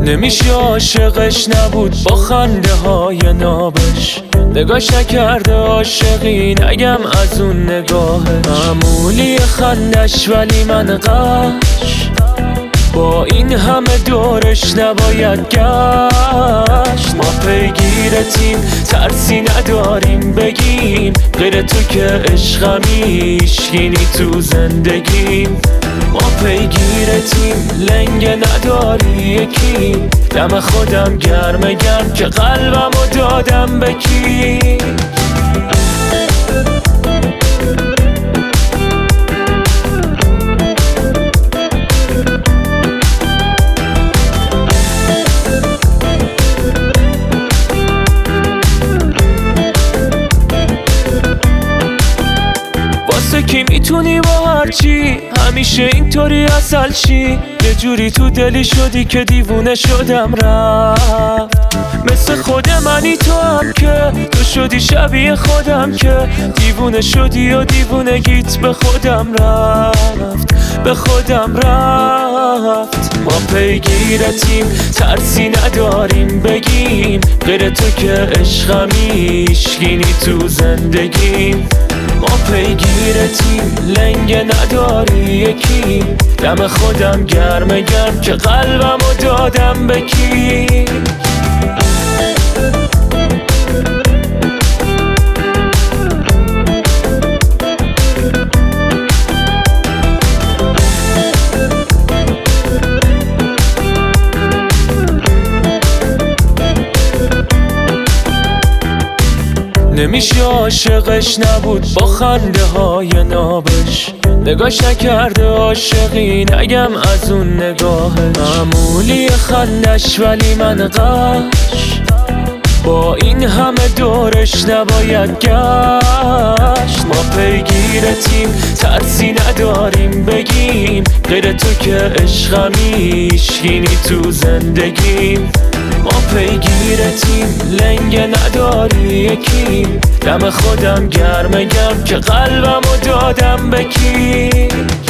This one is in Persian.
نمیشه عاشقش نبود با خنده های نابش، نگاش نکرده عاشقی نگم از اون نگاهش. معمولی خندش ولی من قش، با این همه دورش نباید گشت. ما پیگیرتیم ترسی نداریم بگیم، غیر تو که عشقمی هیچکی تو زندگیم. ما پیگیرتیم لنگه نداری یکی، دم خودم گرم که قلبمو دادم به کی. واسه کی میتونی با هرچی همیشه اینطوری اصل چی؟ یه جوری تو دلی شدی که دیوونه شدم رفت. مثل خود منی تو هم که تو شدی شبیه خودم که دیوونه شدی و دیوونگیت به خودم رفت، به خودم رفت. ما پیگیرتیم ترسی نداریم بگیم، غیر تو که عشقمی هیچکی تو زندگیم. ما پیگیرتیم لنگه نداری یکی، دم خودم گرم که قلبمو دادم به کی. نمیشه عاشقش نبود با خنده های نابش، نگاش نکرده عاشقی نگم از اون نگاهش. معمولی خندش ولی من قش، با این همه دورش نباید گشت. ما پیگیرتیم ترسی نداریم بگیم، غیر تو که عشقمی هیچکی تو زندگیم. ما پیگیرتیم لنگه نداری یکی، دم خودم گرم که قلبمو دادم به کی.